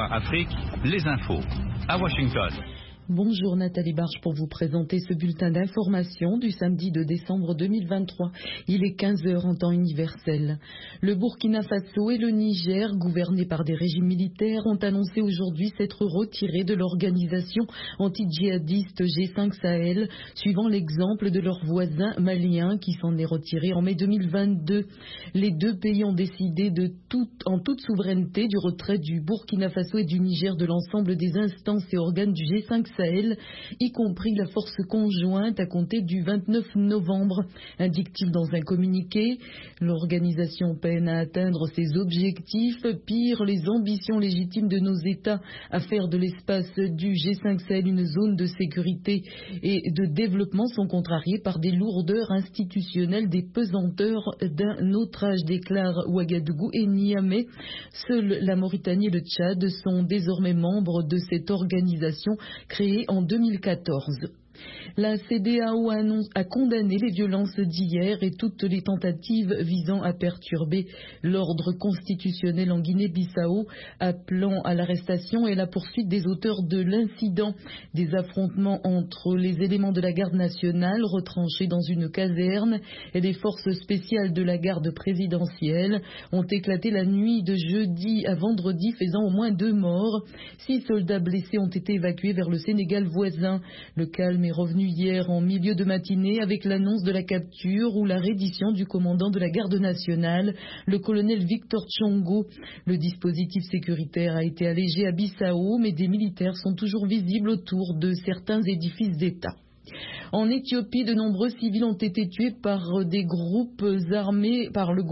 VOA Afrique, les infos. À Washington. Bonjour Nathalie Barge pour vous présenter ce bulletin d'information du samedi 2 décembre 2023. Il est 15 h en temps universel. Le Burkina Faso et le Niger, gouvernés par des régimes militaires, ont annoncé aujourd'hui s'être retirés de l'organisation anti-djihadiste G5 Sahel, suivant l'exemple de leurs voisins maliens qui s'en est retiré en mai 2022. Les deux pays ont décidé en toute souveraineté du retrait du Burkina Faso et du Niger de l'ensemble des instances et organes du G5 Sahel, y compris la force conjointe à compter du 29 novembre, indique-t-il dans un communiqué. L'organisation peine à atteindre ses objectifs. Pire, les ambitions légitimes de nos États à faire de l'espace du G5 Sahel une zone de sécurité et de développement sont contrariées par des lourdeurs institutionnelles, des pesanteurs d'un autre âge, déclarent Ouagadougou et Niamey. Seuls la Mauritanie et le Tchad sont désormais membres de cette organisation créée en 2014. La CEDEAO a condamné les violences d'hier et toutes les tentatives visant à perturber l'ordre constitutionnel en Guinée-Bissau, appelant à l'arrestation et la poursuite des auteurs de l'incident. Des affrontements entre les éléments de la garde nationale retranchés dans une caserne et les forces spéciales de la garde présidentielle ont éclaté la nuit de jeudi à vendredi, faisant au moins 2 morts. 6 soldats blessés ont été évacués vers le Sénégal voisin. Le calme est revenu hier en milieu de matinée avec l'annonce de la capture ou la reddition du commandant de la garde nationale, le colonel Victor Tchongo. Le dispositif sécuritaire a été allégé à Bissau, mais des militaires sont toujours visibles autour de certains édifices d'État. En Éthiopie, de nombreux civils ont été tués par des groupes armés,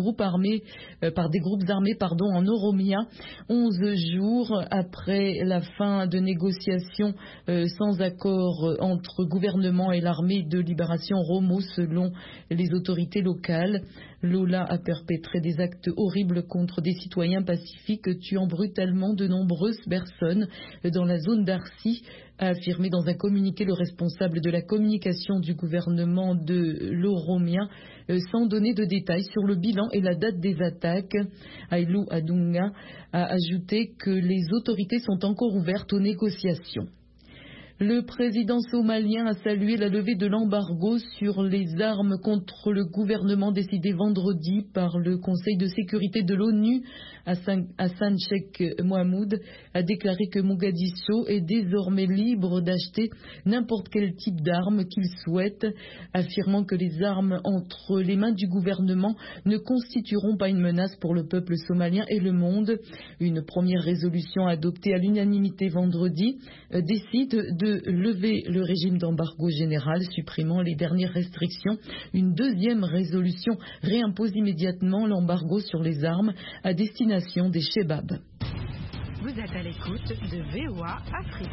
en Oromia, 11 jours après la fin de négociations sans accord entre gouvernement et l'armée de libération Romo, selon les autorités locales. Lola a perpétré des actes horribles contre des citoyens pacifiques, tuant brutalement de nombreuses personnes dans la zone d'Arsi, a affirmé dans un communiqué le responsable de la communication du gouvernement de l'Oromia, sans donner de détails sur le bilan et la date des attaques. Aïlou Adunga a ajouté que les autorités sont encore ouvertes aux négociations. Le président somalien a salué la levée de l'embargo sur les armes contre le gouvernement décidé vendredi par le Conseil de sécurité de l'ONU. Hassan Sheikh Mohamoud a déclaré que Mogadiscio est désormais libre d'acheter n'importe quel type d'armes qu'il souhaite, affirmant que les armes entre les mains du gouvernement ne constitueront pas une menace pour le peuple somalien et le monde. Une première résolution adoptée à l'unanimité vendredi décide de lever le régime d'embargo général, supprimant les dernières restrictions. Une deuxième résolution réimpose immédiatement l'embargo sur les armes à destination des Chebabs. Vous êtes à l'écoute de VOA Afrique.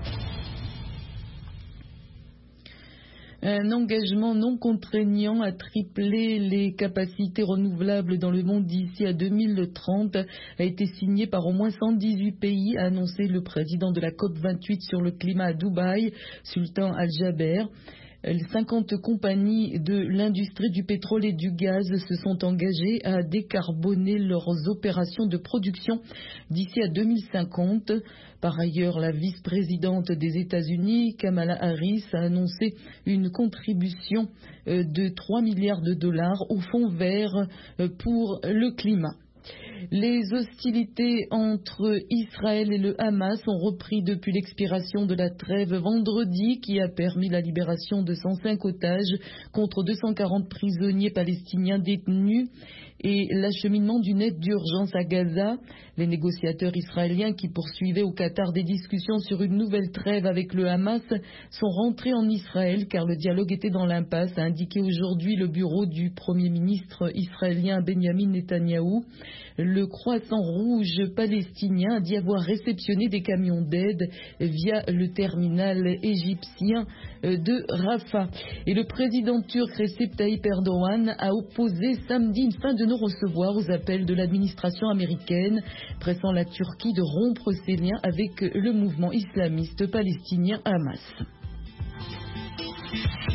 Un engagement non contraignant à tripler les capacités renouvelables dans le monde d'ici à 2030 a été signé par au moins 118 pays, a annoncé le président de la COP28 sur le climat à Dubaï, Sultan Al-Jaber. 50 compagnies de l'industrie du pétrole et du gaz se sont engagées à décarboner leurs opérations de production d'ici à 2050. Par ailleurs, la vice-présidente des États-Unis, Kamala Harris, a annoncé une contribution de 3 milliards de dollars au Fonds vert pour le climat. Les hostilités entre Israël et le Hamas ont repris depuis l'expiration de la trêve vendredi, qui a permis la libération de 105 otages contre 240 prisonniers palestiniens détenus et l'acheminement d'une aide d'urgence à Gaza. Les négociateurs israéliens qui poursuivaient au Qatar des discussions sur une nouvelle trêve avec le Hamas sont rentrés en Israël car le dialogue était dans l'impasse, a indiqué aujourd'hui le bureau du Premier ministre israélien Benjamin Netanyahou. Le Croissant Rouge palestinien a dit avoir réceptionné des camions d'aide via le terminal égyptien de Rafah. Et le président turc Recep Tayyip Erdogan a opposé samedi une fin de non-recevoir aux appels de l'administration américaine, pressant la Turquie de rompre ses liens avec le mouvement islamiste palestinien Hamas.